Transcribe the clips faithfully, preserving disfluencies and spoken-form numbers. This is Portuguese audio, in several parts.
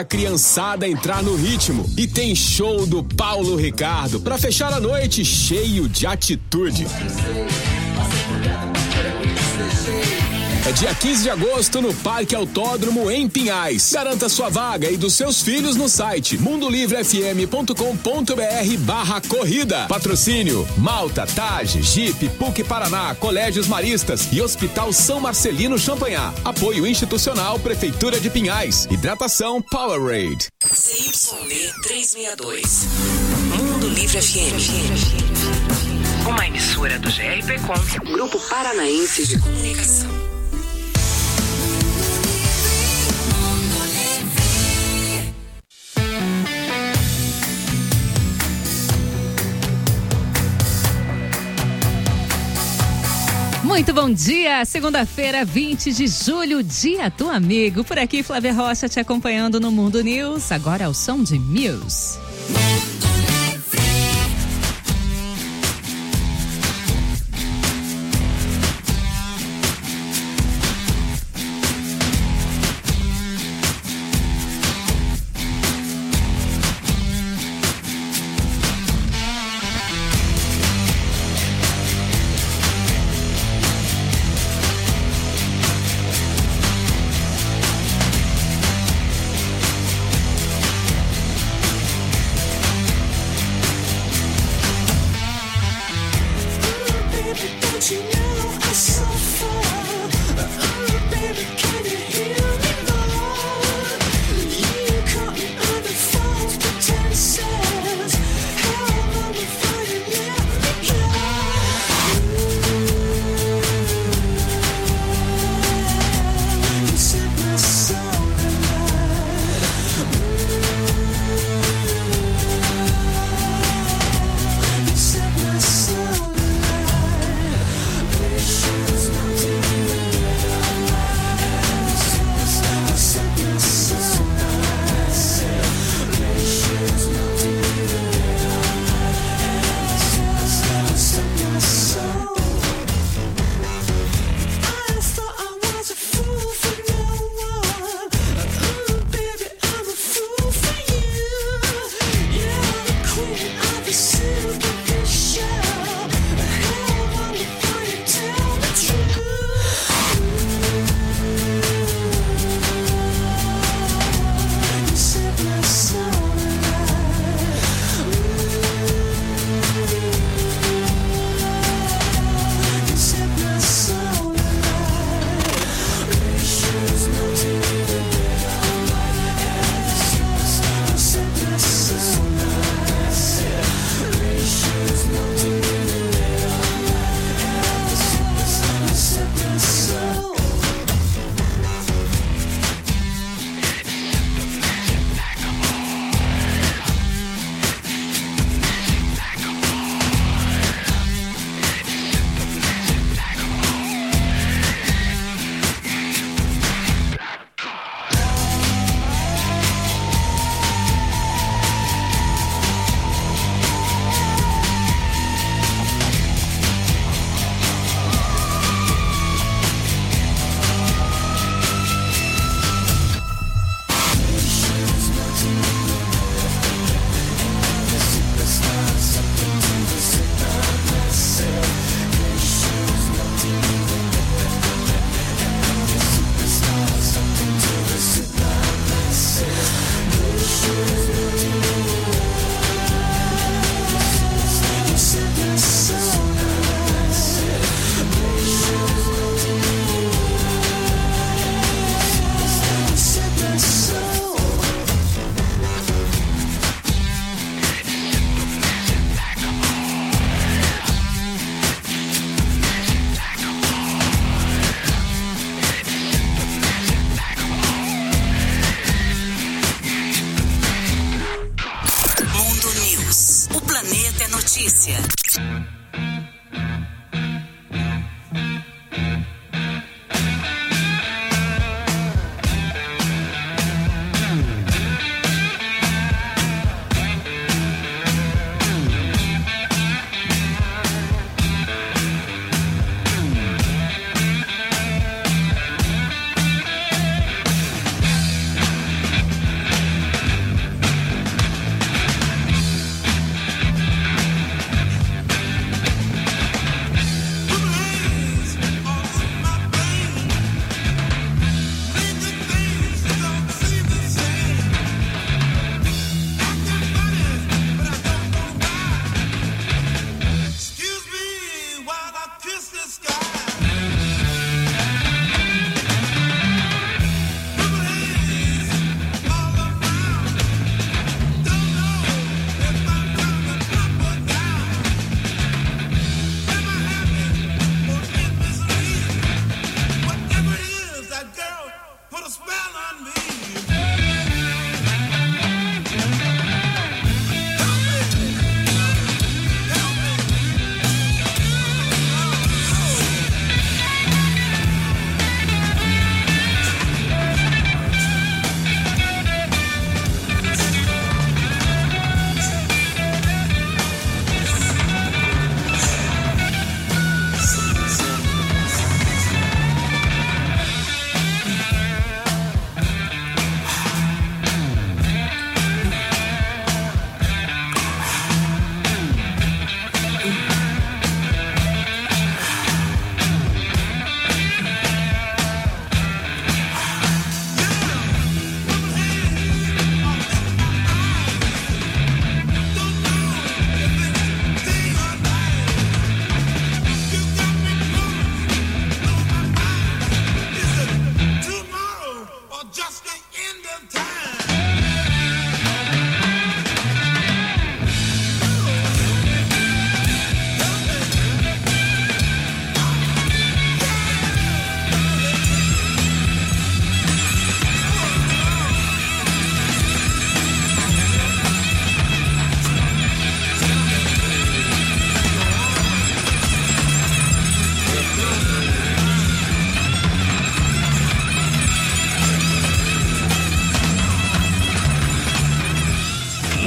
A criançada entrar no ritmo e tem show do Paulo Ricardo para fechar a noite cheio de atitude. É dia quinze de agosto no Parque Autódromo em Pinhais. Garanta sua vaga e dos seus filhos no site mundo livre f m ponto com ponto b r barra corrida. Patrocínio Malta, Tage, Jeep, P U C Paraná, Colégios Maristas e Hospital São Marcelino Champagnat. Apoio institucional Prefeitura de Pinhais. Hidratação Powerade. C Y B trezentos e sessenta e dois. Mundo Livre F M. Uma emissora do G R P Com, Grupo Paranaense de Comunicação. Muito bom dia, segunda-feira, vinte de julho, dia do amigo. Por aqui, Flávia Rocha te acompanhando no Mundo News. Agora é o som de Muse.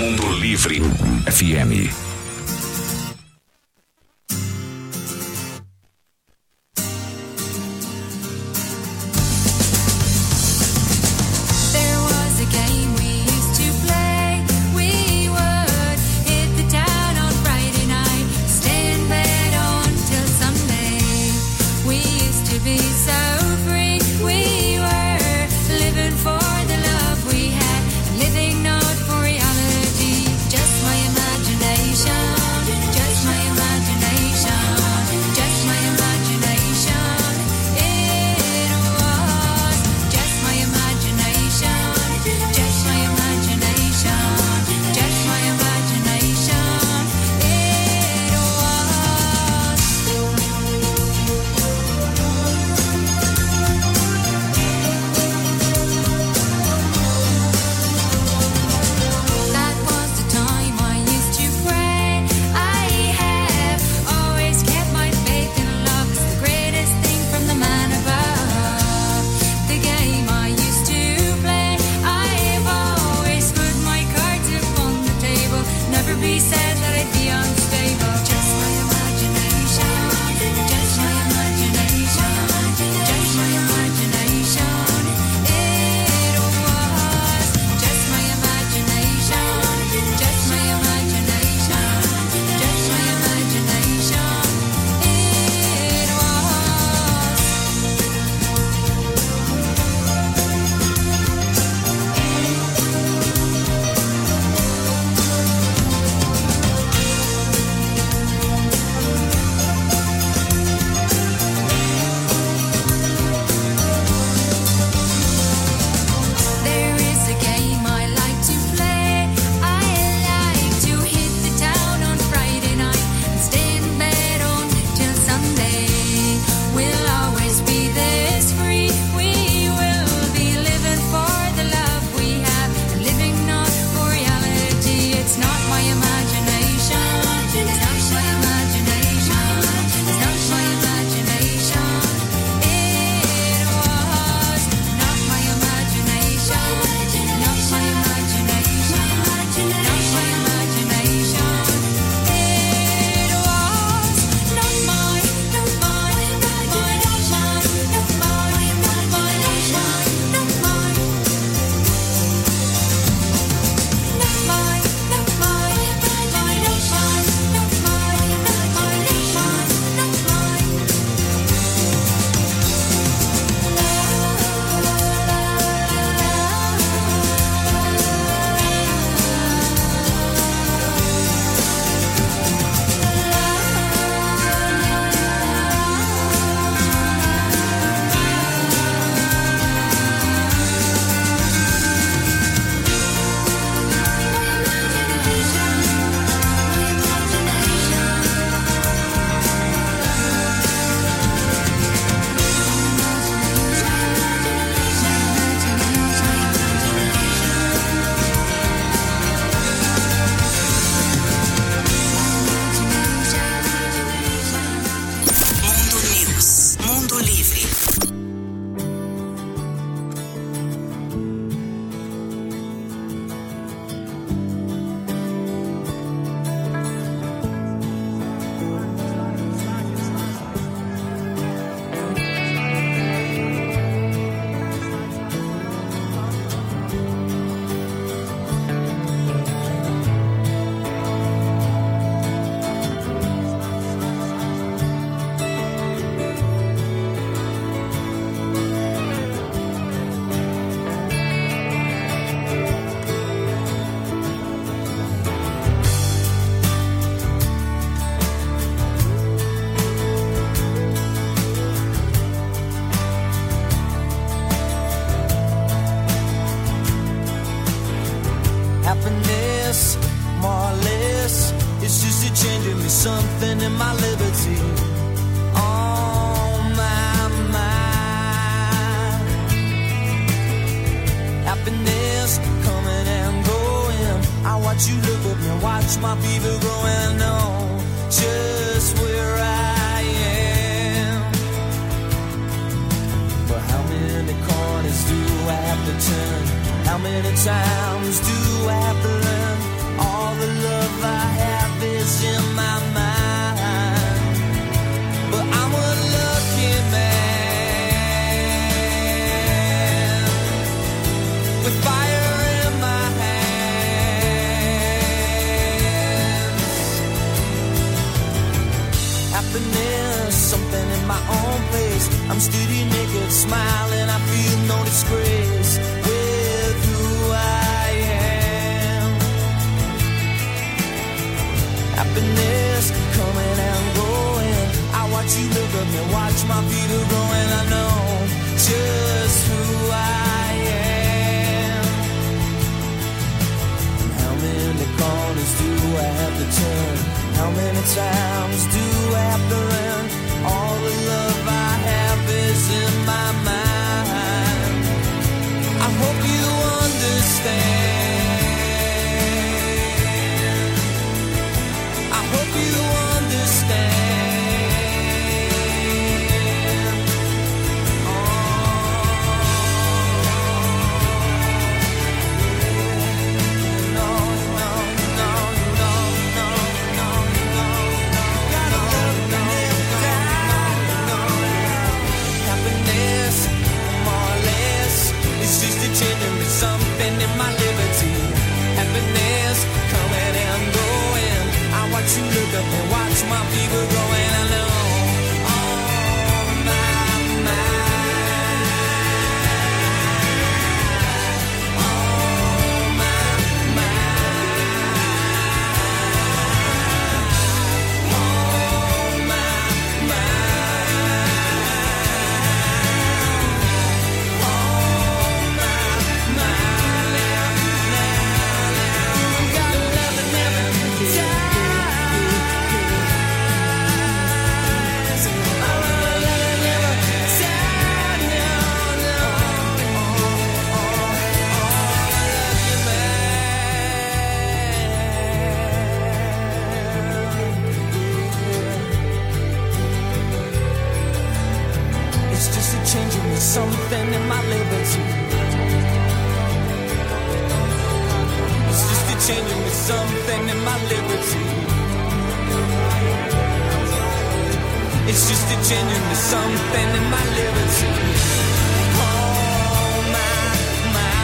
Mundo Livre F M. something in my liberty on my mind. Happiness coming and going. I watch you look at me, watch my fever growing on just where I am. But how many corners do I have to turn? How many times do I have to learn? All the love I have is in my mind. But I'm a lucky man with fire in my hands. Happiness, something in my own place. I'm steady naked, smiling, I feel no disgrace with who I am. Happiness coming and going. I watch you look up and watch my feet are growing. I know just who I am. And how many corners do I have to turn? How many times do I have to run? All the love I have is in my mind. I hope you understand. I hope you understand. Oh, no, no, no, no, no, no, no, no. Gotta love me down. Happiness, more or less, it's just a changing with something in my liberty. Happiness coming and going. I watch you look up and watch my people growing. I know. Oh, my, my. Oh, my, my. Oh, my, my. Oh, my, my. Gotta love it never dies. Oh, love it never dies. No, no. Oh, oh, it's just a change in me, something in my liberty. It's just a change in me, something in my liberty. It's just a change in me, something in my liberty. Oh, my, my.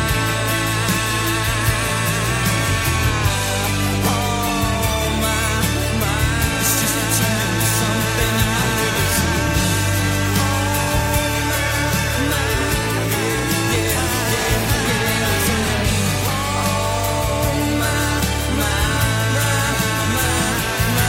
Oh, my, my. It's just a change in me, something in my liberty. Oh, my, my. Yeah, yeah, yeah. Oh, my, my, my, my.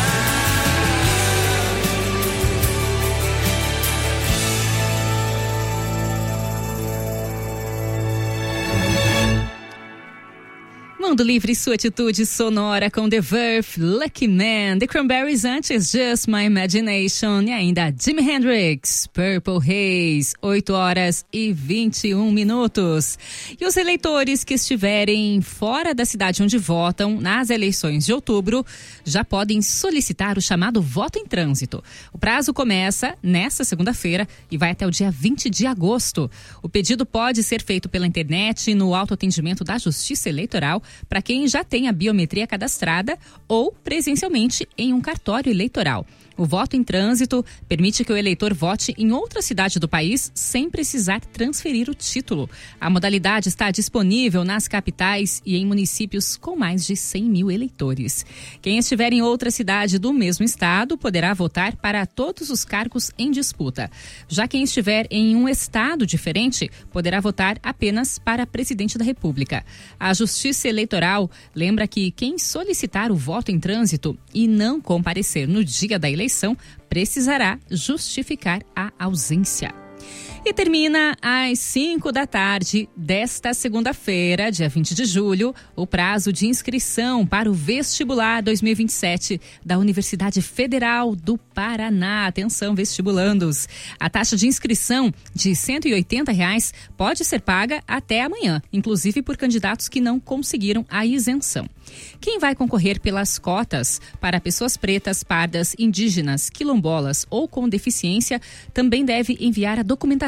Mundo Livre, sua atitude sonora com The Verve, Lucky Man, The Cranberries antes, Just My Imagination e ainda Jimi Hendrix, Purple Haze, oito horas e vinte e um minutos. E os eleitores que estiverem fora da cidade onde votam nas eleições de outubro já podem solicitar o chamado voto em trânsito. O prazo começa nesta segunda-feira e vai até o dia vinte de agosto. O pedido pode ser feito pela internet no autoatendimento da Justiça Eleitoral para quem já tem a biometria cadastrada ou presencialmente em um cartório eleitoral. O voto em trânsito permite que o eleitor vote em outra cidade do país sem precisar transferir o título. A modalidade está disponível nas capitais e em municípios com mais de cem mil eleitores. Quem estiver em outra cidade do mesmo estado poderá votar para todos os cargos em disputa. Já quem estiver em um estado diferente poderá votar apenas para presidente da República. A Justiça Eleitoral lembra que quem solicitar o voto em trânsito e não comparecer no dia da eleição precisará justificar a ausência. E termina às cinco da tarde desta segunda-feira, dia vinte de julho, o prazo de inscrição para o vestibular dois mil e vinte e sete da Universidade Federal do Paraná. Atenção, vestibulandos. A taxa de inscrição de cento e oitenta reais pode ser paga até amanhã, inclusive por candidatos que não conseguiram a isenção. Quem vai concorrer pelas cotas para pessoas pretas, pardas, indígenas, quilombolas ou com deficiência também deve enviar a documentação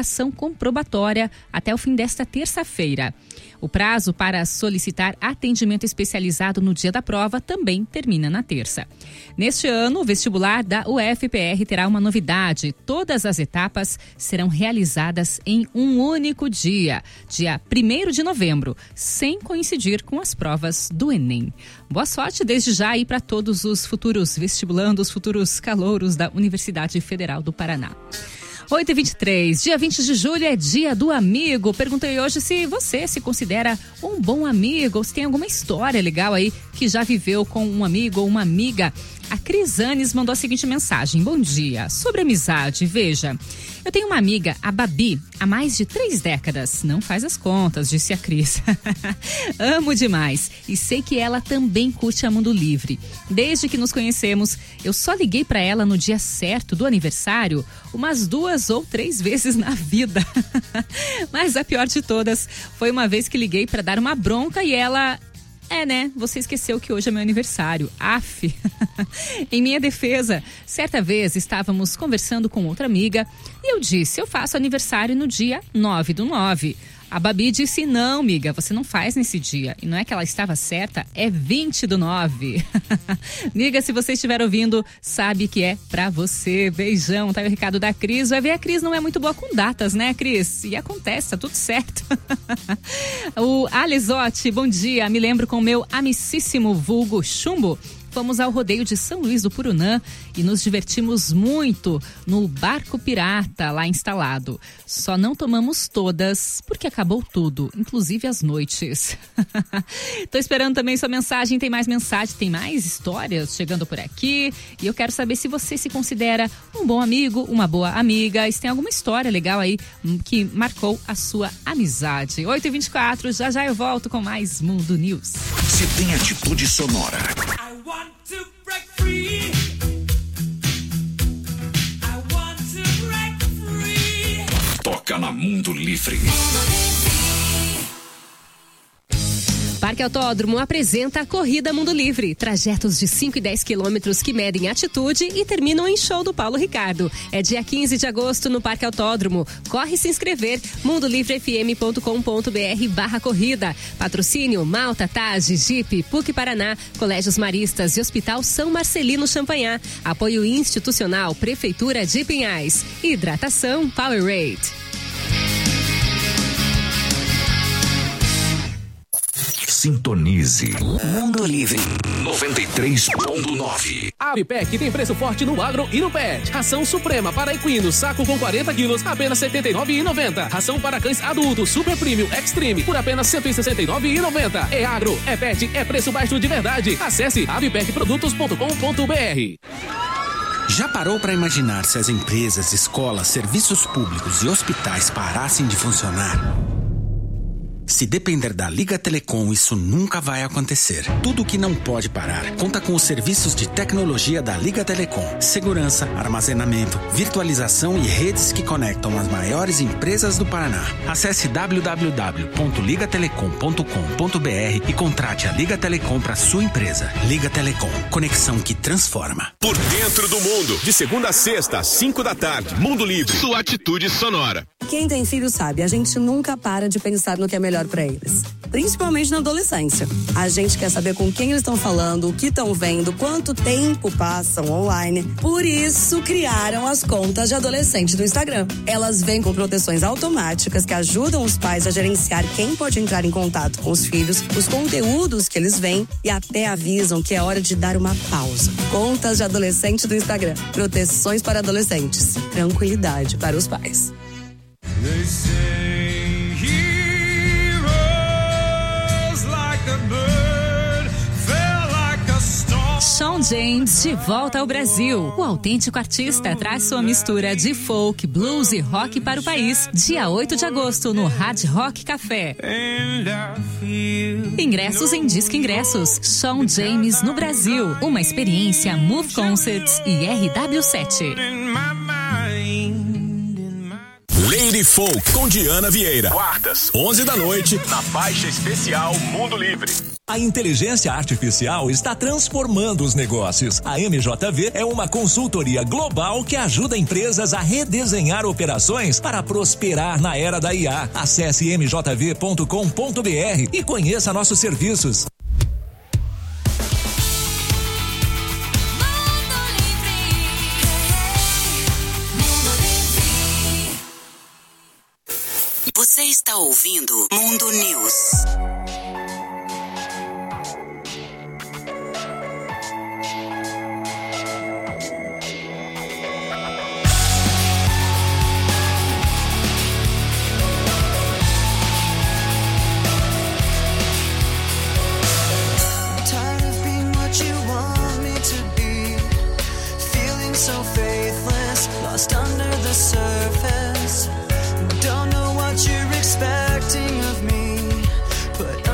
ação comprobatória até o fim desta terça-feira. O prazo para solicitar atendimento especializado no dia da prova também termina na terça. Neste ano, o vestibular da U F P R terá uma novidade. Todas as etapas serão realizadas em um único dia, dia primeiro de novembro, sem coincidir com as provas do Enem. Boa sorte desde já aí para todos os futuros vestibulandos, futuros calouros da Universidade Federal do Paraná. oito e vinte e três, dia vinte de julho é dia do amigo. Perguntei hoje se você se considera um bom amigo ou se tem alguma história legal aí que já viveu com um amigo ou uma amiga. A Cris Anes mandou a seguinte mensagem: bom dia, sobre amizade, veja, eu tenho uma amiga, a Babi, há mais de três décadas, não faz as contas, disse a Cris. Amo demais e sei que ela também curte a Mundo Livre. Desde que nos conhecemos, eu só liguei pra ela no dia certo do aniversário umas duas ou três vezes na vida. Mas a pior de todas foi uma vez que liguei pra dar uma bronca e ela... É, né? Você esqueceu que hoje é meu aniversário. Aff. Em minha defesa, certa vez estávamos conversando com outra amiga e eu disse, eu faço aniversário no dia nove do nove. A Babi disse, não, amiga, você não faz nesse dia. E não é que ela estava certa, é vinte do nove. Amiga, se você estiver ouvindo, sabe que é pra você. Beijão, tá aí o recado da Cris. Vai ver, a Cris não é muito boa com datas, né, Cris? E acontece, tá tudo certo. O Alizotti, bom dia. Me lembro com o meu amicíssimo vulgo Chumbo. Fomos ao rodeio de São Luís do Purunã e nos divertimos muito no barco pirata lá instalado. Só não tomamos todas porque acabou tudo, inclusive as noites. Tô esperando também sua mensagem, tem mais mensagem, tem mais histórias chegando por aqui. E eu quero saber se você se considera um bom amigo, uma boa amiga, e se tem alguma história legal aí que marcou a sua amizade. oito e vinte e quatro, já já eu volto com mais Mundo News. Se tem atitude sonora. I want to break free. I want to break free. Toca na Mundo Livre. Parque Autódromo apresenta a Corrida Mundo Livre. Trajetos de cinco e dez quilômetros que medem atitude e terminam em show do Paulo Ricardo. É dia quinze de agosto no Parque Autódromo. Corre se inscrever. mundo livre f m ponto com ponto b r barra corrida. Patrocínio Malta, Tage, Jeep, P U C Paraná, Colégios Maristas e Hospital São Marcelino Champagnat. Apoio institucional Prefeitura de Pinhais. Hidratação Powerade. Sintonize. Mundo Livre. noventa e três ponto nove. A Avipec tem preço forte no agro e no pet. Ração Suprema para equino, saco com quarenta quilos, apenas setenta e nove reais e noventa centavos. Ração para cães adultos, Super Premium Extreme, por apenas cento e sessenta e nove reais e noventa centavos. É agro, é pet, é preço baixo de verdade. Acesse avipec produtos ponto com ponto b r. Já parou para imaginar se as empresas, escolas, serviços públicos e hospitais parassem de funcionar? Se depender da Liga Telecom, isso nunca vai acontecer. Tudo que não pode parar conta com os serviços de tecnologia da Liga Telecom. Segurança, armazenamento, virtualização e redes que conectam as maiores empresas do Paraná. Acesse w w w ponto liga telecom ponto com ponto b r e contrate a Liga Telecom para sua empresa. Liga Telecom, conexão que transforma. Por dentro do mundo, de segunda a sexta, às cinco da tarde, Mundo Livre. Sua atitude sonora. Quem tem filho sabe, a gente nunca para de pensar no que é melhor para eles. Principalmente na adolescência. A gente quer saber com quem eles estão falando, o que estão vendo, quanto tempo passam online. Por isso, criaram as contas de adolescente do Instagram. Elas vêm com proteções automáticas que ajudam os pais a gerenciar quem pode entrar em contato com os filhos, os conteúdos que eles veem e até avisam que é hora de dar uma pausa. Contas de adolescente do Instagram. Proteções para adolescentes. Tranquilidade para os pais. They say heroes like the bird fell like a storm. Shawn James de volta ao Brasil. O autêntico artista traz sua mistura de folk, blues e rock para o país. Dia oito de agosto no Hard Rock Café. Ingressos em Disque Ingressos. Shawn James no Brasil. Uma experiência Move Concerts e R W sete. Lady Folk com Diana Vieira. Quartas, onze da noite, na faixa especial Mundo Livre. A inteligência artificial está transformando os negócios. A M J V é uma consultoria global que ajuda empresas a redesenhar operações para prosperar na era da I A. Acesse m j v ponto com ponto b r e conheça nossos serviços. Você está ouvindo Mundo News. So faithless, lost under the surface. Don't know what you're expecting of me, but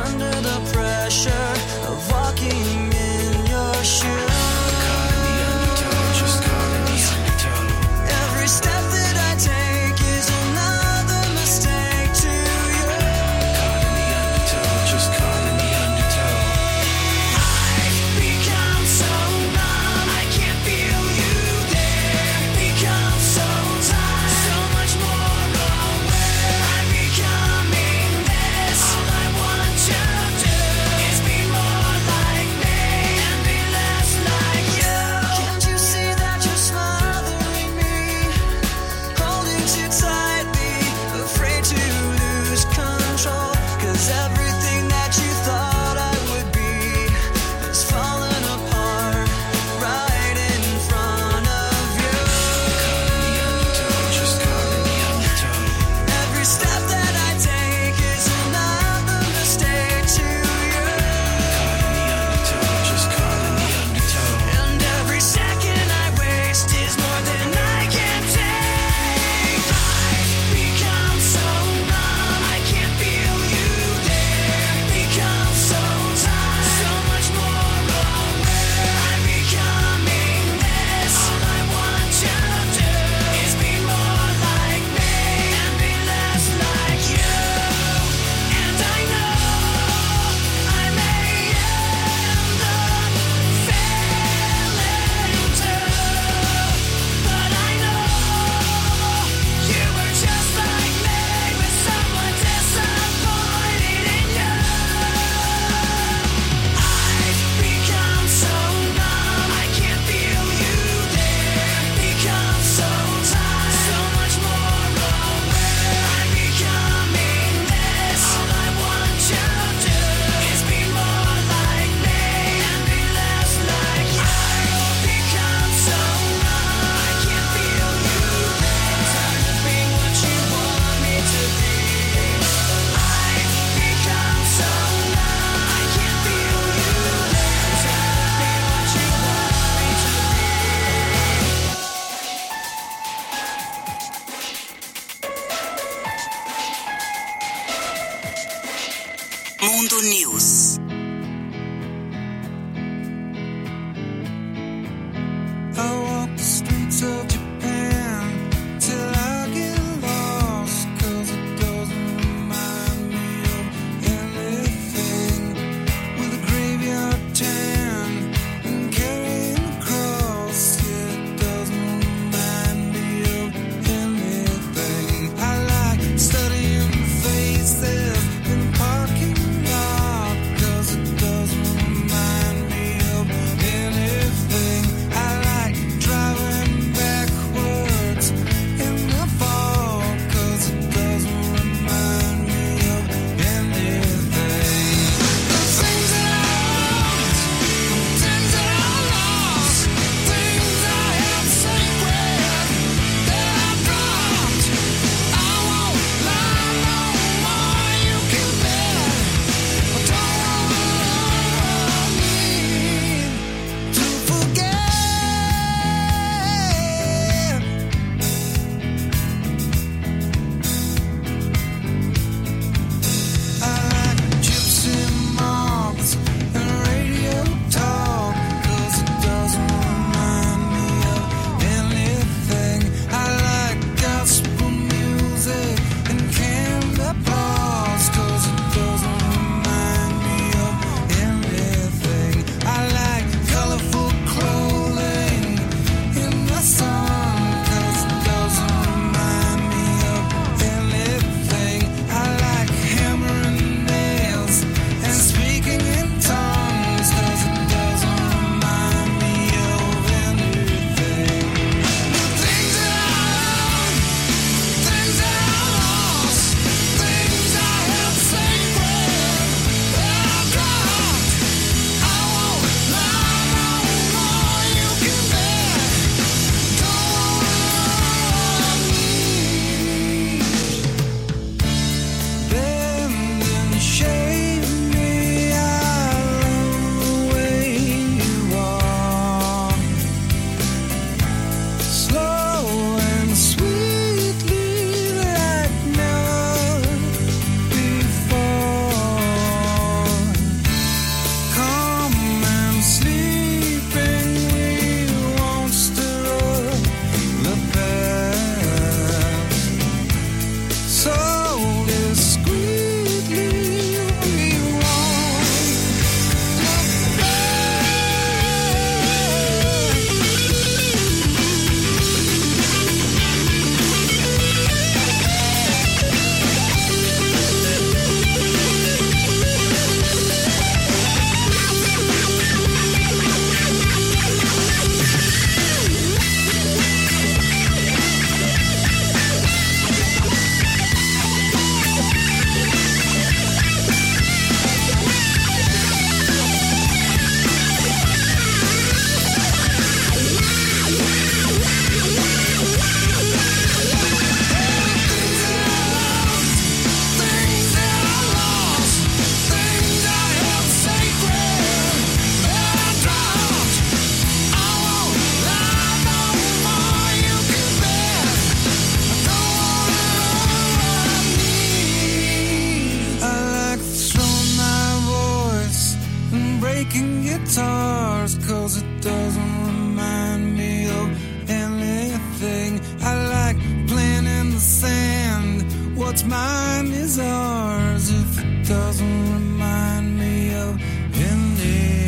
making guitars, cause it doesn't remind me of anything. I like playing in the sand, what's mine is ours, if it doesn't remind me of anything.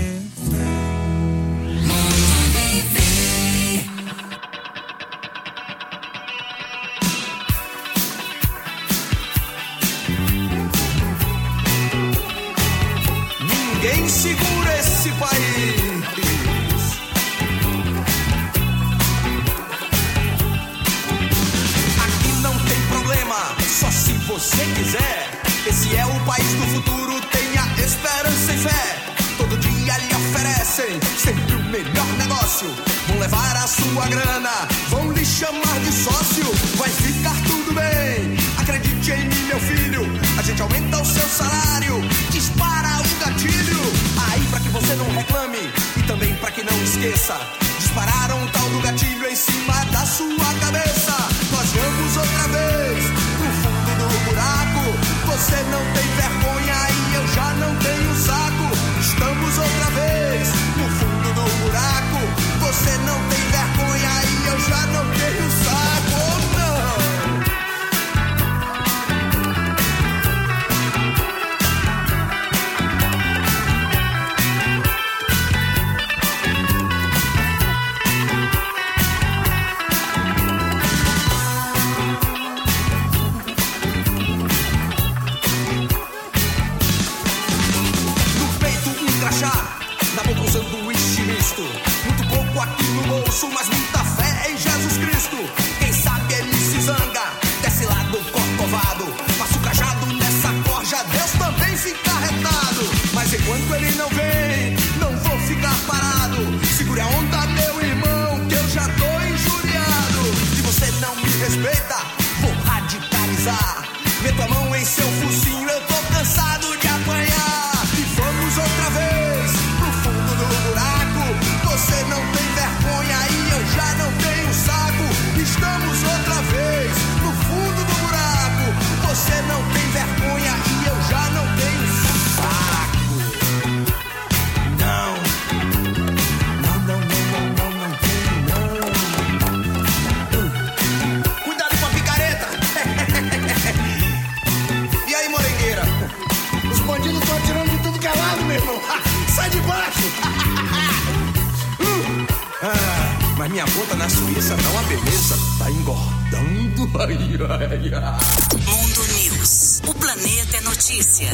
Ninguém segura esse país. Aqui não tem problema, só se você quiser. Esse é o país do futuro, tenha esperança e fé. Todo dia lhe oferecem sempre o melhor negócio. Vão levar a sua grana, vão lhe chamar de sócio. Vai ficar tudo bem, acredite em mim, meu filho. A gente aumenta o seu salário, dispara o gatilho. Aí pra que você não reclame e também pra que não esqueça, dispararam um tal do gatilho em cima da sua cabeça. Nós vamos outra vez pro fundo do buraco. Você não tem vergonha e eu já não tenho saco. Estamos outra vez no fundo do buraco. Você não tem vergonha e eu já não tenho saco. Oh, não. Na boca um sanduíche misto, muito pouco aqui no bolso, mas muita fé em Jesus Cristo. Quem sabe ele se zanga, desce lá do corcovado, passa o cajado nessa corja, Deus também fica retado. Mas enquanto ele não vem, não vou ficar parado. Segure a onda, meu irmão, que eu já tô injuriado. Se você não me respeita, vou radicalizar. Meto a mão em seu focinho, eu tô cansado de apanhar. E vamos outra vez pro fundo do buraco. Você não tem vergonha e eu já não tenho saco. Estamos outra vez no fundo do buraco. Você não tem vergonha e eu já não tenho saco. Não, não, não, não, não, não tenho não. Cuidado com a picareta. E aí, morengueira? Os bandidos estão atirando de tudo que é lado, meu irmão. Sai de baixo. uh. ah, mas minha conta na Suíça não, a beleza tá engordando. Ai, ai, ai. Mundo News. O planeta é notícia.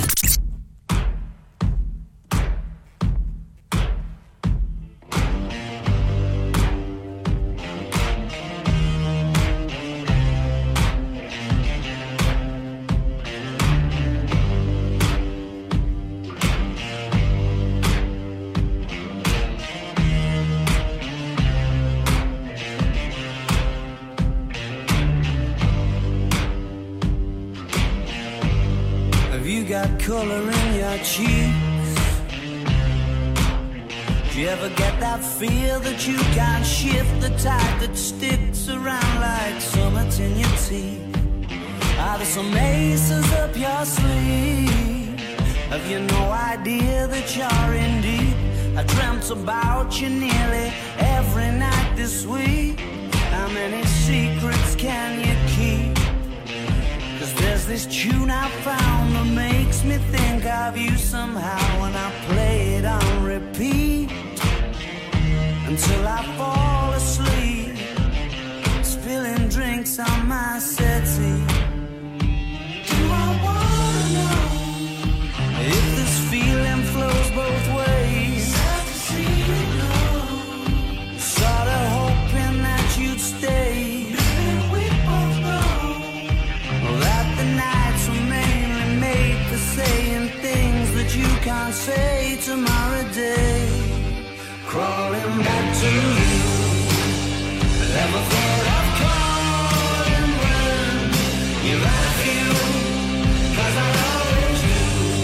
Color in your cheeks. Do you ever get that feel that you can't shift, the type that sticks around like summits in your teeth? Are there some aces up your sleeve? Have you no idea that you're in deep? I dreamt about you nearly every night this week. How many secrets can you keep? There's this tune I found that makes me think of you somehow, and I play it on repeat until I fall asleep, spilling drinks on my settee. Do I wanna know if this feeling flows both ways? Sorta hoping that you'd stay. Saying things that you can't say tomorrow day. Crawling back to you. Never thought I'd call and when you're at you, 'cause I always do.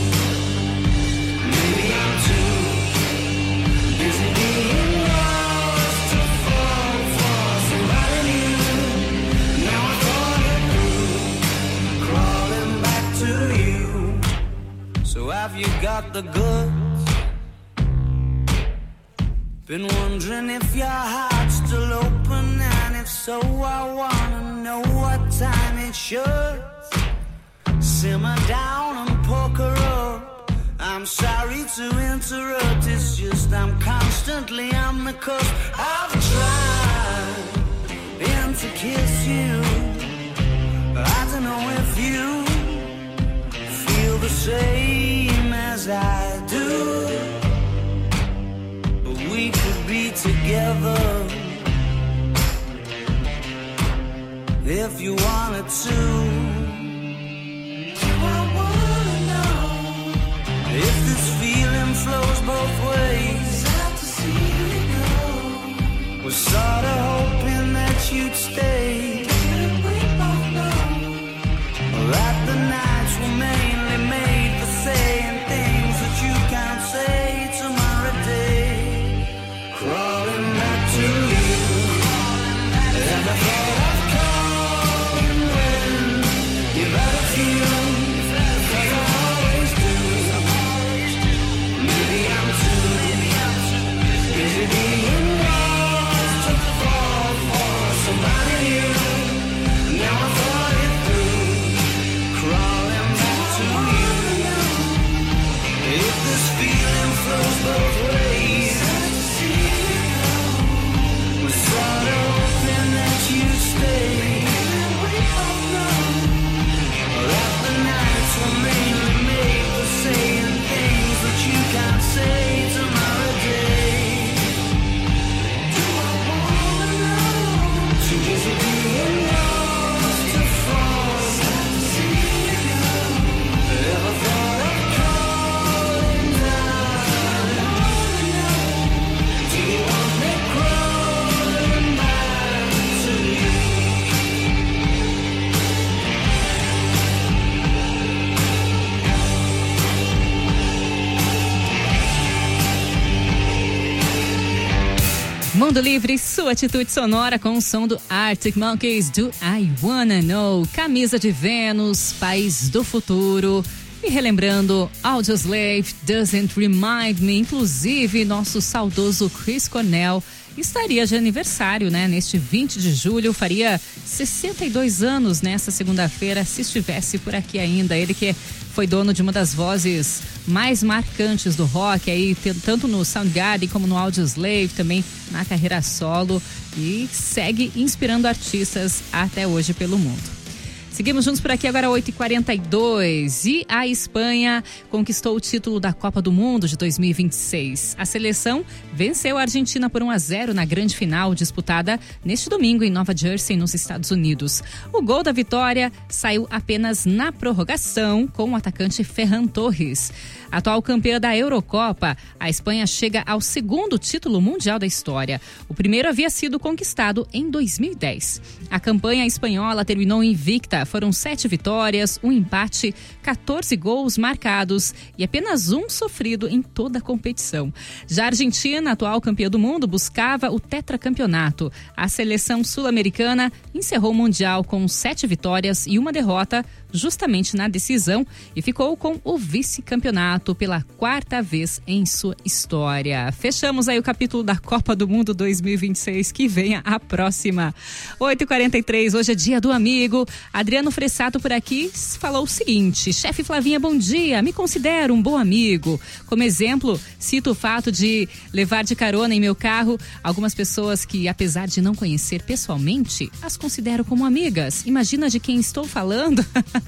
Maybe I'm too busy being lost to fall for somebody new. Now I thought it through. Crawling back to you. So have you got the goods? Been wondering if your heart's still open, and if so, I wanna know what time it should. Simmer down and poker up. I'm sorry to interrupt, it's just I'm constantly on the cusp. I've tried and to kiss you. I don't know if you feel the same as I do. But we could be together if you wanted to. If this feeling flows both ways, we're sort of hoping that you'd stay. That the nights were mainly made for saying things that you can't say tomorrow day. Crawling back to you, and I thought I'd come when you've had a few. Mundo Livre, sua atitude sonora com o som do Arctic Monkeys, do I Wanna Know, Camisa de Vênus, País do Futuro. E relembrando, Audioslave, Doesn't Remind Me, inclusive nosso saudoso Chris Cornell estaria de aniversário, né? Neste vinte de julho, faria sessenta e dois anos nessa segunda-feira, se estivesse por aqui ainda. Ele que foi dono de uma das vozes mais marcantes do rock, aí, tanto no Soundgarden como no Audioslave, também na carreira solo, e segue inspirando artistas até hoje pelo mundo. Seguimos juntos por aqui agora, oito e quarenta e dois, e a Espanha conquistou o título da Copa do Mundo de dois mil e vinte e seis. A seleção venceu a Argentina por um a zero na grande final disputada neste domingo em Nova Jersey, nos Estados Unidos. O gol da vitória saiu apenas na prorrogação com o atacante Ferran Torres. Atual campeã da Eurocopa, a Espanha chega ao segundo título mundial da história. O primeiro havia sido conquistado em dois mil e dez. A campanha espanhola terminou invicta. Foram sete vitórias, um empate, quatorze gols marcados e apenas um sofrido em toda a competição. Já a Argentina, atual campeã do mundo, buscava o tetracampeonato. A seleção sul-americana encerrou o Mundial com sete vitórias e uma derrota, justamente na decisão, e ficou com o vice-campeonato pela quarta vez em sua história. Fechamos aí o capítulo da Copa do Mundo dois mil e vinte e seis, que venha a próxima. oito e quarenta e três, hoje é dia do amigo. Adriano Fressato por aqui falou o seguinte: chefe Flavinha, bom dia, me considero um bom amigo. Como exemplo, cito o fato de levar de carona em meu carro algumas pessoas que, apesar de não conhecer pessoalmente, as considero como amigas. Imagina de quem estou falando?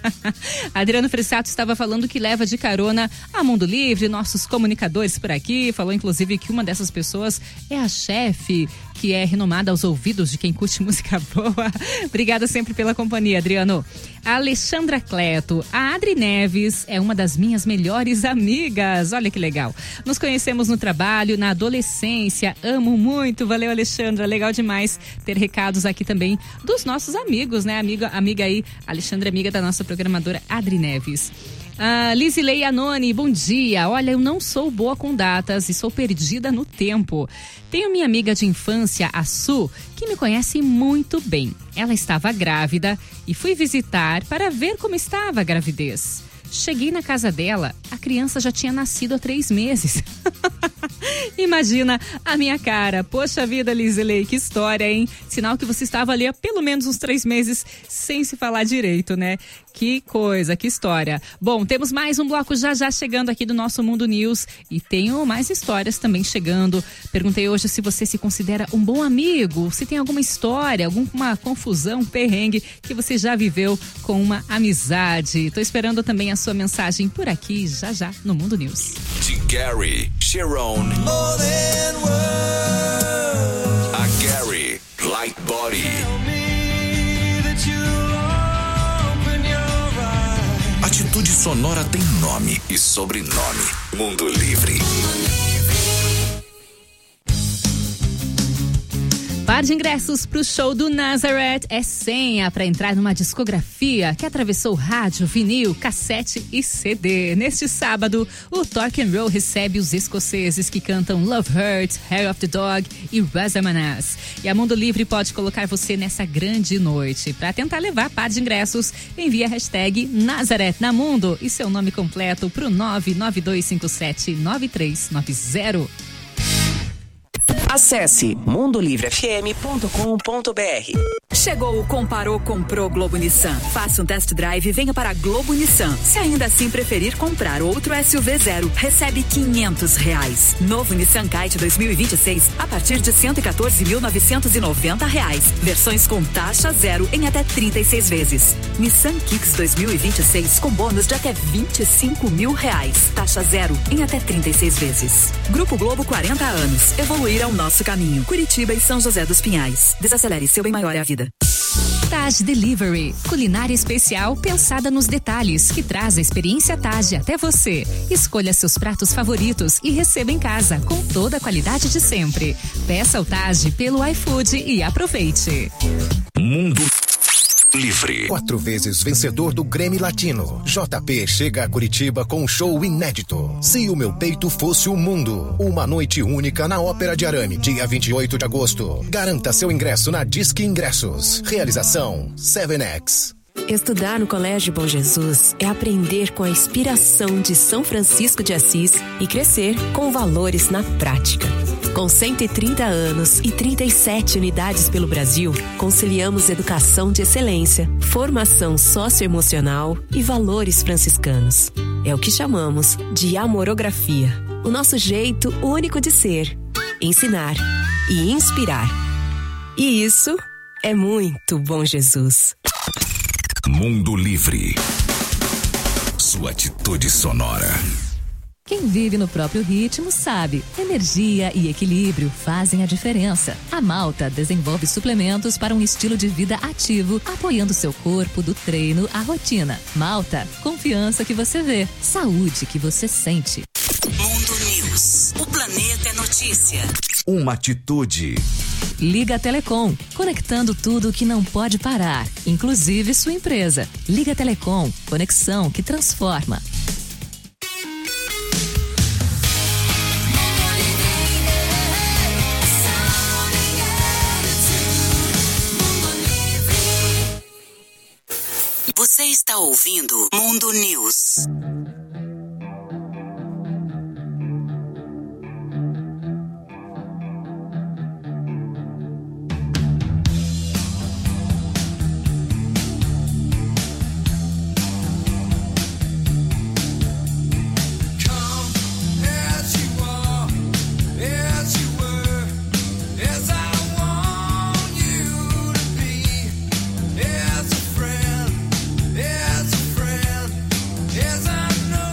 Adriano Fressato estava falando que leva de carona a Mundo Livre, nossos comunicadores por aqui. Falou inclusive que uma dessas pessoas é a chefe, que é renomada aos ouvidos de quem curte música boa. Obrigada sempre pela companhia, Adriano. A Alexandra Cleto, a Adri Neves é uma das minhas melhores amigas. Olha que legal. Nos conhecemos no trabalho, na adolescência. Amo muito. Valeu, Alexandra. Legal demais ter recados aqui também dos nossos amigos, né? Amiga, amiga aí, Alexandra, amiga da nossa programadora Adri Neves. Ah, Lizilei Anoni, bom dia. Olha, eu não sou boa com datas e sou perdida no tempo. Tenho minha amiga de infância, a Su, que me conhece muito bem. Ela estava grávida e fui visitar para ver como estava a gravidez. Cheguei na casa dela, a criança já tinha nascido há três meses. Imagina a minha cara. Poxa vida, Lizilei, que história, hein? Sinal que você estava ali há pelo menos uns três meses sem se falar direito, né? Que coisa, que história. Bom, temos mais um bloco já já chegando aqui do nosso Mundo News e tenho mais histórias também chegando. Perguntei hoje se você se considera um bom amigo, se tem alguma história, alguma confusão, perrengue que você já viveu com uma amizade. Tô esperando também a sua mensagem por aqui já já no Mundo News. De Gary, Sharon, a Gary, Light Body. Atitude Sonora tem nome e sobrenome. Mundo Livre. Par de ingressos para o show do Nazareth é senha para entrar numa discografia que atravessou rádio, vinil, cassete e C D. Neste sábado, o Torque and Roll recebe os escoceses que cantam Love Hurts, Hair of the Dog e Razamanaz. E a Mundo Livre pode colocar você nessa grande noite. Para tentar levar par de ingressos, envie a hashtag Nazareth na Mundo e seu nome completo para o nove nove dois cinco sete nove três nove zero. Acesse mundo livre f m ponto com ponto b r. Chegou o Comparou Comprou Globo Nissan. Faça um test drive e venha para a Globo Nissan. Se ainda assim preferir comprar outro S U V zero, recebe quinhentos reais. Novo Nissan Kite dois mil e vinte e seis a partir de cento e quatorze mil novecentos e noventa reais. Versões com taxa zero em até trinta e seis vezes. Nissan Kicks dois mil e vinte e seis com bônus de até vinte e cinco mil reais. Taxa zero em até trinta e seis vezes. Grupo Globo, quarenta anos. Evoluir é o nosso caminho. Curitiba e São José dos Pinhais. Desacelere, seu bem maior é a vida. Taj Delivery, culinária especial pensada nos detalhes, que traz a experiência Taj até você. Escolha seus pratos favoritos e receba em casa com toda a qualidade de sempre. Peça o Taj pelo iFood e aproveite. Mundo Livre. Quatro vezes vencedor do Grammy Latino, J P chega a Curitiba com um show inédito. Se o meu peito fosse o mundo, uma noite única na Ópera de Arame, dia vinte e oito de agosto. Garanta seu ingresso na Disque Ingressos. Realização seven X. Estudar no Colégio Bom Jesus é aprender com a inspiração de São Francisco de Assis e crescer com valores na prática. Com cento e trinta anos e trinta e sete unidades pelo Brasil, conciliamos educação de excelência, formação socioemocional e valores franciscanos. É o que chamamos de amorografia, o nosso jeito único de ser, ensinar e inspirar. E isso é muito Bom Jesus. Mundo Livre. Sua atitude sonora. Quem vive no próprio ritmo sabe, energia e equilíbrio fazem a diferença. A Malta desenvolve suplementos para um estilo de vida ativo, apoiando seu corpo do treino à rotina. Malta, confiança que você vê, saúde que você sente. Mundo News. O planeta é notícia. Uma atitude. Liga Telecom, conectando tudo que não pode parar, inclusive sua empresa. Liga Telecom, conexão que transforma. Você está ouvindo Mundo News. As a friend, as a friend, as I know.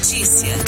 notícia.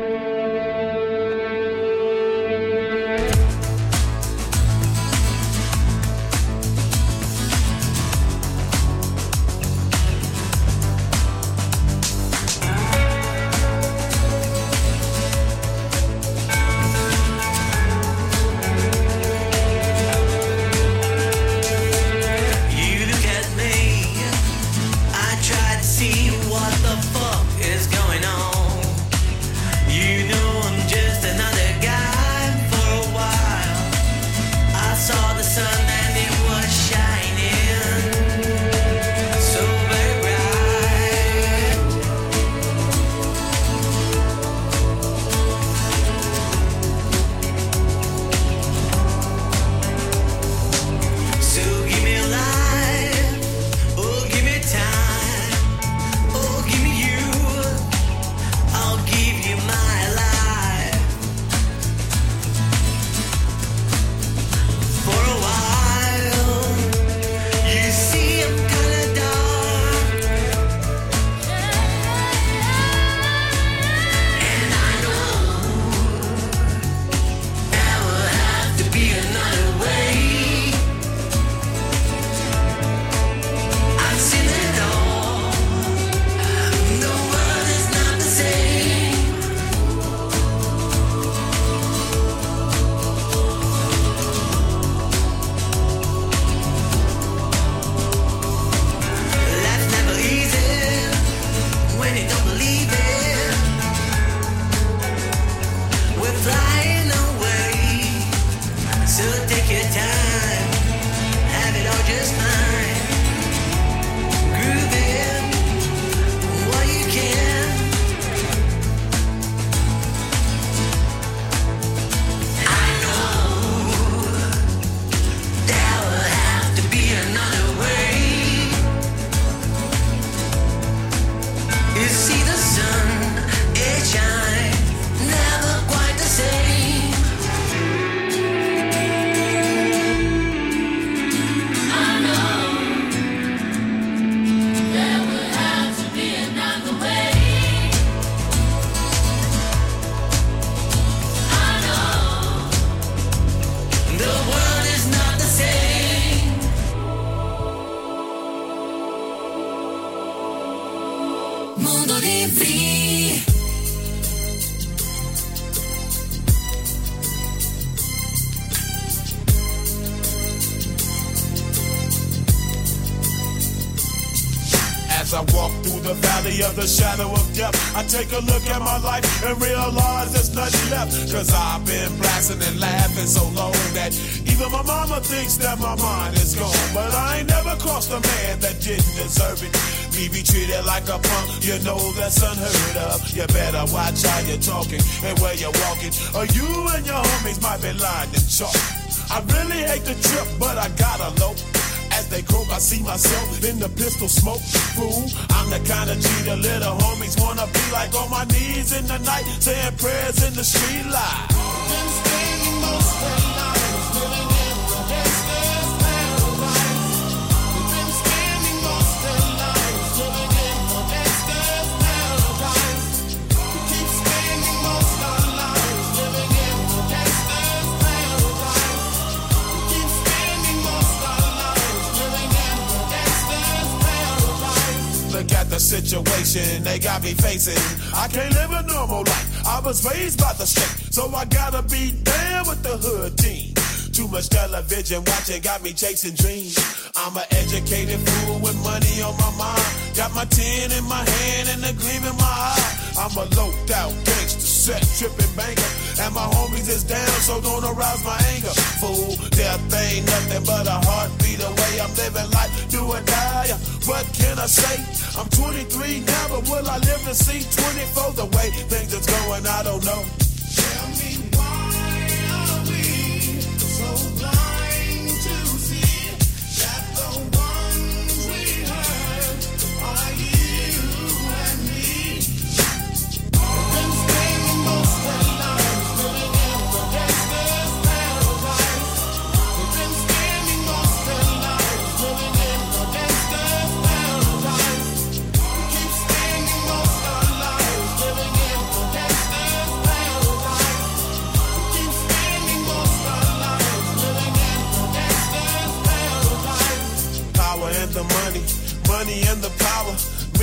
As I walk through the valley of the shadow of death, I take a look at my life and realize there's nothing left. Cause I've been blasting and laughing so long that even my mama thinks that my mind is gone. But I ain't never crossed a man that didn't deserve it. Me be treated like a punk, you know that's unheard of. You better watch how you're talking and where you're walking, or you and your homies might be lying in chalk. I really hate the trip, but I gotta low. As they croak, I see myself in the pistol smoke. Fool, I'm the kind of G the little homies wanna be like, on my knees in the night, saying prayers in the street light. Been spending most of their lives living in the gangster's paradise. We've been spending most of their lives living in the gangster's paradise. We keep spending most of our lives living in the gangster's paradise. We keep spending most of our lives living in the gangster's paradise. Look at the situation they got me facing. I can't live a normal life. I was raised by the state, so I gotta be down with the hood team. Too much television watching got me chasing dreams. I'm an educated fool with money on my mind. Got my tin in my hand and a gleam in my eye. I'm a loped out gangster, set tripping banker, and my homies is down, so don't arouse my anger. Fool, death ain't nothing but a heartbeat away. I'm living life, do or die. What can I say? I'm twenty-three now, but will I live to see twenty-four? The way things is going, I don't know. Tell me why are we so blind to see that the ones we hurt are you and me? We've been spending most of our lives living in the gangster's paradise. We've been spending most of our lives living in the gangster's paradise. We keep spending most of our lives living in the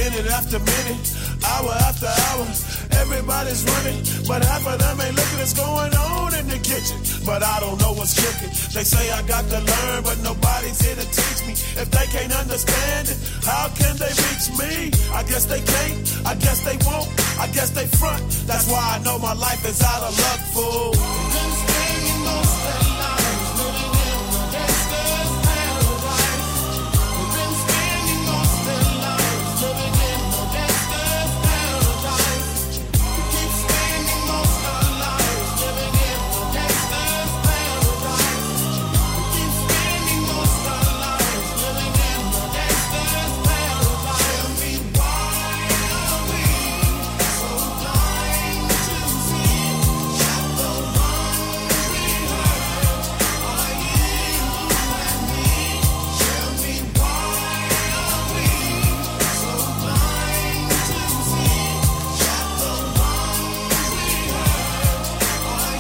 minute after minute, hour after hour. Everybody's running, but half of them ain't looking what's going on in the kitchen. But I don't know what's cooking. They say I got to learn, but nobody's here to teach me. If they can't understand it, how can they reach me? I guess they can't, I guess they won't, I guess they front. That's why I know my life is out of luck, fool. Been staying most of the life, living in the gangster's paradise. We've been spending most of the life, living in the gangster's paradise. We keep spending most of the life, living in the gangster's paradise. We keep spending most of the life, living in the gangster's paradise. Tell me why are we so blind to see that the ones we hurt are you and me? Tell me why are we so blind to see that the ones we hurt are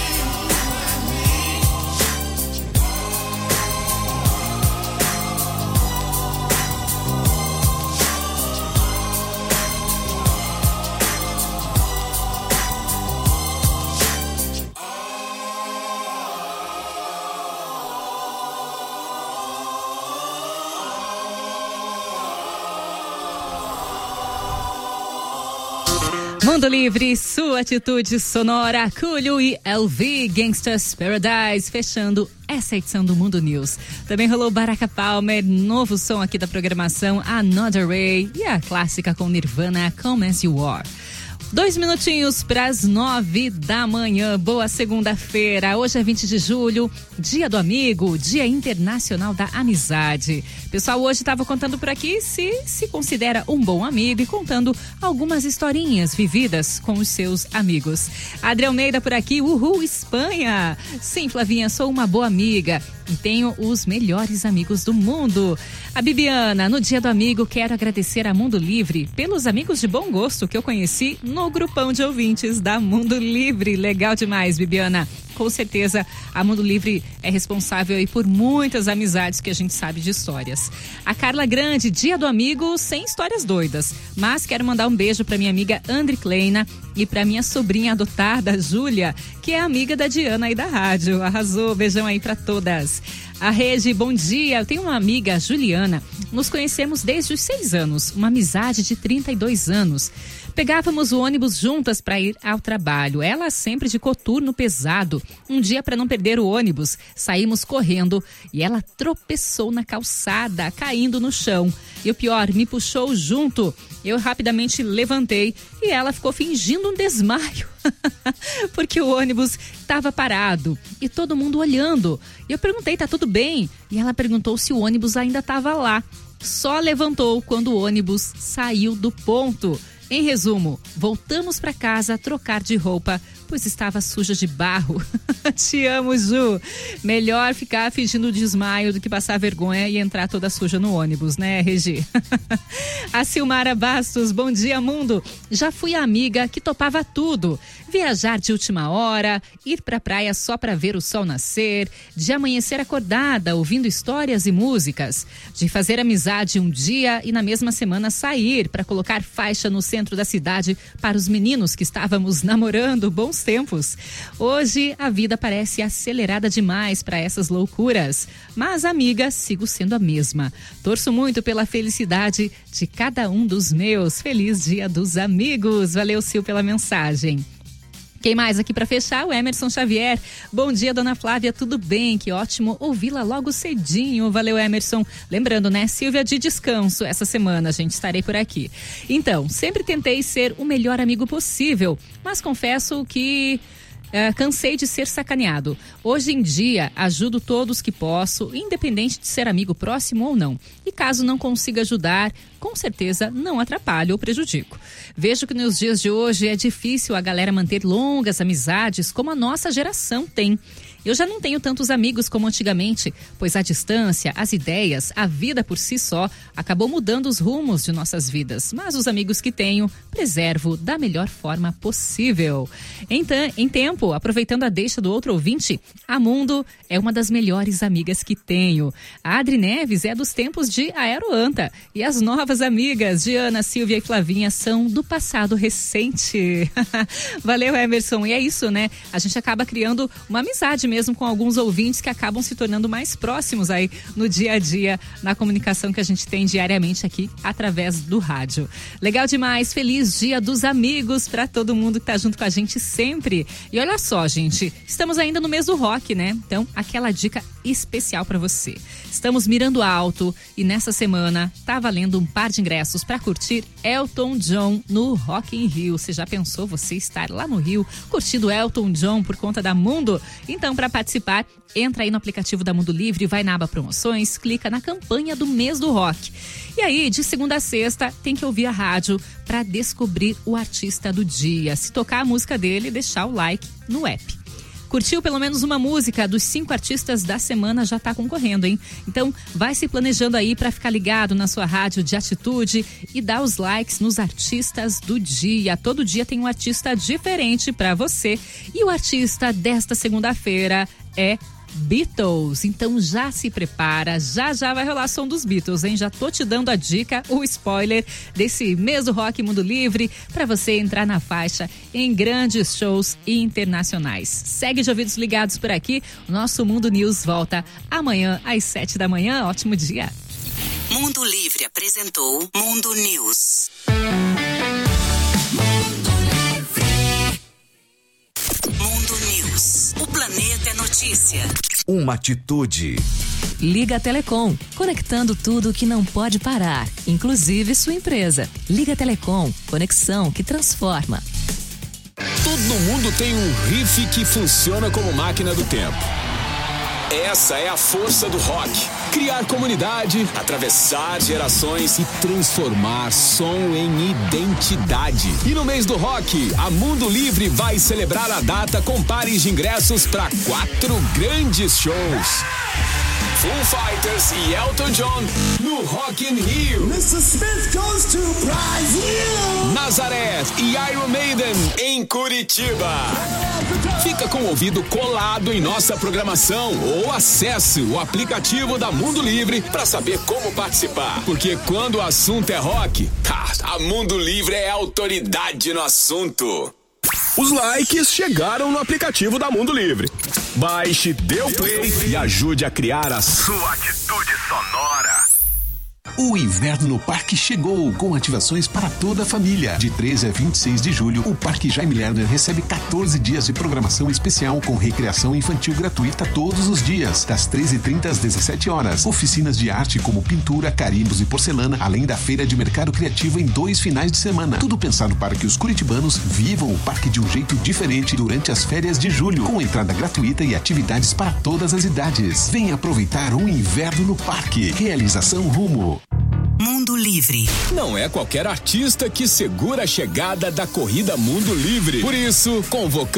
you and me? Mundo Livre, sua atitude sonora, Coolio e L V, Gangsta's Paradise, fechando essa edição do Mundo News. Também rolou Baraka Palmer, novo som aqui da programação, Another Way, e a clássica com Nirvana, Come As You Are. Dois minutinhos para as nove da manhã. Boa segunda-feira. Hoje é vinte de julho, Dia do Amigo, Dia Internacional da Amizade. Pessoal, hoje estava contando por aqui se se considera um bom amigo e contando algumas historinhas vividas com os seus amigos. Adri Almeida por aqui, uhul, Espanha. Sim, Flavinha, sou uma boa amiga e tenho os melhores amigos do mundo. A Bibiana, no Dia do Amigo, quero agradecer a Mundo Livre pelos amigos de bom gosto que eu conheci no grupão de ouvintes da Mundo Livre. Legal demais, Bibiana. Com certeza, a Mundo Livre é responsável aí por muitas amizades que a gente sabe de histórias. A Carla Grande, Dia do Amigo sem histórias doidas, mas quero mandar um beijo para minha amiga Andri Kleina e para minha sobrinha adotada, Júlia, que é amiga da Diana aí da rádio. Arrasou, beijão aí para todas. A Regi, bom dia. Eu tenho uma amiga, Juliana. Nos conhecemos desde os seis anos, uma amizade de trinta e dois anos. Pegávamos o ônibus juntas para ir ao trabalho. Ela sempre de coturno pesado. Um dia, para não perder o ônibus, saímos correndo e ela tropeçou na calçada, caindo no chão. E o pior, me puxou junto. Eu rapidamente levantei e ela ficou fingindo um desmaio. Porque o ônibus estava parado e todo mundo olhando. E eu perguntei, tá tudo bem? E ela perguntou se o ônibus ainda estava lá. Só levantou quando o ônibus saiu do ponto. Em resumo, voltamos para casa trocar de roupa, pois estava suja de barro. Te amo, Ju. Melhor ficar fingindo desmaio do que passar vergonha e entrar toda suja no ônibus, né, Regi? A Silmara Bastos, bom dia, mundo. Já fui a amiga que topava tudo. Viajar de última hora, ir pra praia só para ver o sol nascer, de amanhecer acordada, ouvindo histórias e músicas, de fazer amizade um dia e na mesma semana sair para colocar faixa no centro da cidade para os meninos que estávamos namorando. Bons tempos. Hoje a vida parece acelerada demais para essas loucuras, mas amiga, sigo sendo a mesma. Torço muito pela felicidade de cada um dos meus. Feliz Dia dos Amigos. Valeu, Sil, pela mensagem. Quem mais aqui para fechar? O Emerson Xavier. Bom dia, dona Flávia, tudo bem? Que ótimo ouvi-la logo cedinho. Valeu, Emerson. Lembrando, né, Silvia, de descanso essa semana, gente, estarei por aqui. Então, sempre tentei ser o melhor amigo possível, mas confesso que Uh, cansei de ser sacaneado. Hoje em dia, ajudo todos que posso, independente de ser amigo próximo ou não. E caso não consiga ajudar, com certeza não atrapalho ou prejudico. Vejo que nos dias de hoje é difícil a galera manter longas amizades como a nossa geração tem. Eu já não tenho tantos amigos como antigamente, pois a distância, as ideias, a vida por si só acabou mudando os rumos de nossas vidas. Mas os amigos que tenho, preservo da melhor forma possível. Então, em tempo, aproveitando a deixa do outro ouvinte, a Mundo é uma das melhores amigas que tenho. A Adri Neves é dos tempos de Aeroanta e as novas amigas Diana, Silvia e Flavinha são do passado recente. Valeu, Emerson. E é isso, né? A gente acaba criando uma amizade mesmo com alguns ouvintes que acabam se tornando mais próximos aí no dia a dia, na comunicação que a gente tem diariamente aqui através do rádio. Legal demais. Feliz Dia dos Amigos para todo mundo que tá junto com a gente sempre. E olha só, gente, estamos ainda no mês do rock, né? Então, aquela dica especial para você. Estamos mirando alto e nessa semana tá valendo um par de ingressos para curtir Elton John no Rock in Rio. Você já pensou você estar lá no Rio curtindo Elton John por conta da Mundo? Então, para participar, entra aí no aplicativo da Mundo Livre, vai na aba promoções, clica na campanha do mês do rock. E aí, de segunda a sexta, tem que ouvir a rádio para descobrir o artista do dia. Se tocar a música dele, deixar o like no app. Curtiu pelo menos uma música dos cinco artistas da semana, já tá concorrendo, hein? Então, vai se planejando aí para ficar ligado na sua rádio de atitude e dar os likes nos artistas do dia. Todo dia tem um artista diferente para você. E o artista desta segunda-feira é Beatles. Então já se prepara, já já vai rolar som dos Beatles, hein? Já tô te dando a dica, o spoiler desse mês do Rock Mundo Livre para você entrar na faixa em grandes shows internacionais. Segue de ouvidos ligados por aqui, o nosso Mundo News volta amanhã às sete da manhã. Ótimo dia. Mundo Livre apresentou Mundo News. Mundo News. O planeta é notícia. Uma atitude. Liga Telecom, conectando tudo que não pode parar, inclusive sua empresa. Liga Telecom, conexão que transforma. Todo mundo tem um riff que funciona como máquina do tempo. Essa é a força do rock. Criar comunidade, atravessar gerações e transformar som em identidade. E no mês do rock, a Mundo Livre vai celebrar a data com pares de ingressos para quatro grandes shows. Foo Fighters e Elton John no Rock in Rio. mister Smith goes to Brazil. Nazareth e Iron Maiden em Curitiba. Fica com o ouvido colado em nossa programação ou acesse o aplicativo da Mundo Livre para saber como participar. Porque quando o assunto é rock, a Mundo Livre é autoridade no assunto. Os likes chegaram no aplicativo da Mundo Livre. Baixe, dê o play e ajude a criar a sua atitude sonora. O inverno no parque chegou, com ativações para toda a família. De treze a vinte e seis de julho, o Parque Jaime Lerner recebe quatorze dias de programação especial com recreação infantil gratuita todos os dias, das treze e trinta às dezessete horas. Oficinas de arte como pintura, carimbos e porcelana, além da feira de mercado criativo em dois finais de semana. Tudo pensado para que os curitibanos vivam o parque de um jeito diferente durante as férias de julho, com entrada gratuita e atividades para todas as idades. Venha aproveitar o inverno no parque. Realização Rumo. Mundo Livre. Não é qualquer artista que segura a chegada da corrida Mundo Livre. Por isso, convocamos